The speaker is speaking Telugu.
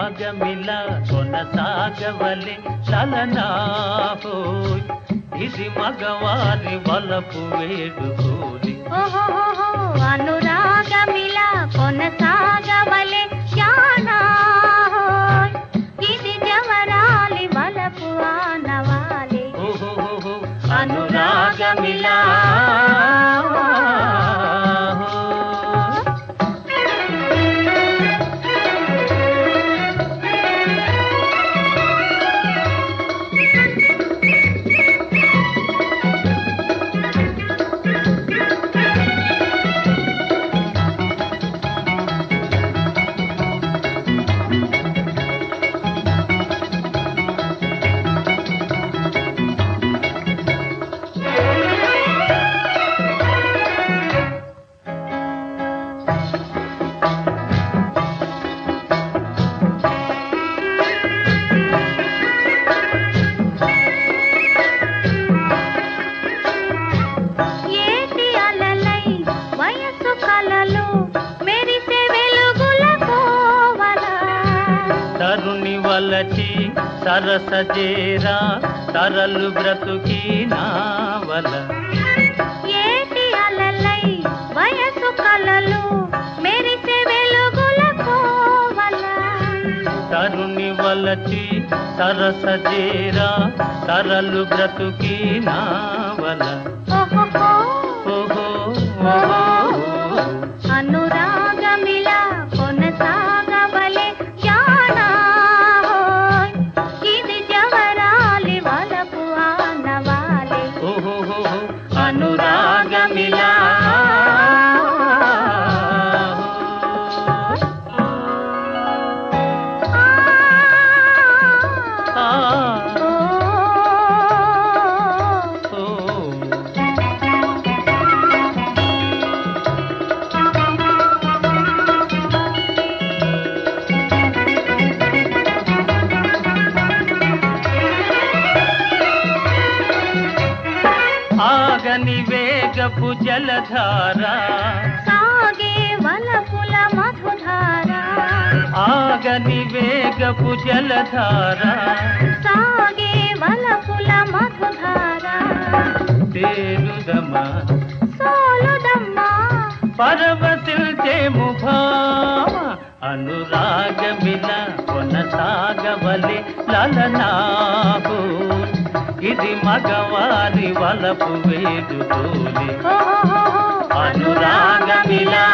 అనురాగమిల కొనసాగవలె లలనా హోయ్ ఇది మగవారి వలపు వేడుకోలి అనురాగమిల కొనసాగవలె జానా హోయ్ ఇది జవరాలి వలపు ఆనవాలి అనురాగమిల తరుణి వలచి సరసజేరా తరలు బ్రతుకి నావల ఏటి అలలై వయసు కలలు మెరిసే వెలుగుల కోవల తరుణి వలచి సరసజేరా తరలు బ్రతుకి నావల ఓహో అనురాగమిల కొనసాగవలె జానా హోయ్ ఇది జవరాలి వలపు ఆనవాలి అనురాగమిల ఆగని వేగపు జలధార సాగే వలపుల మధుధార ఆగని వేగపు జలధార సాగే వలపుల మధుధార తేలుదమా సోలుదమ్మా పరవశిల్చేము భామ అనురాగమిల కొనసాగవలె లలనా హోయ్ ఇది మగవారి వలపు వేడుకోలి అనురాగమిల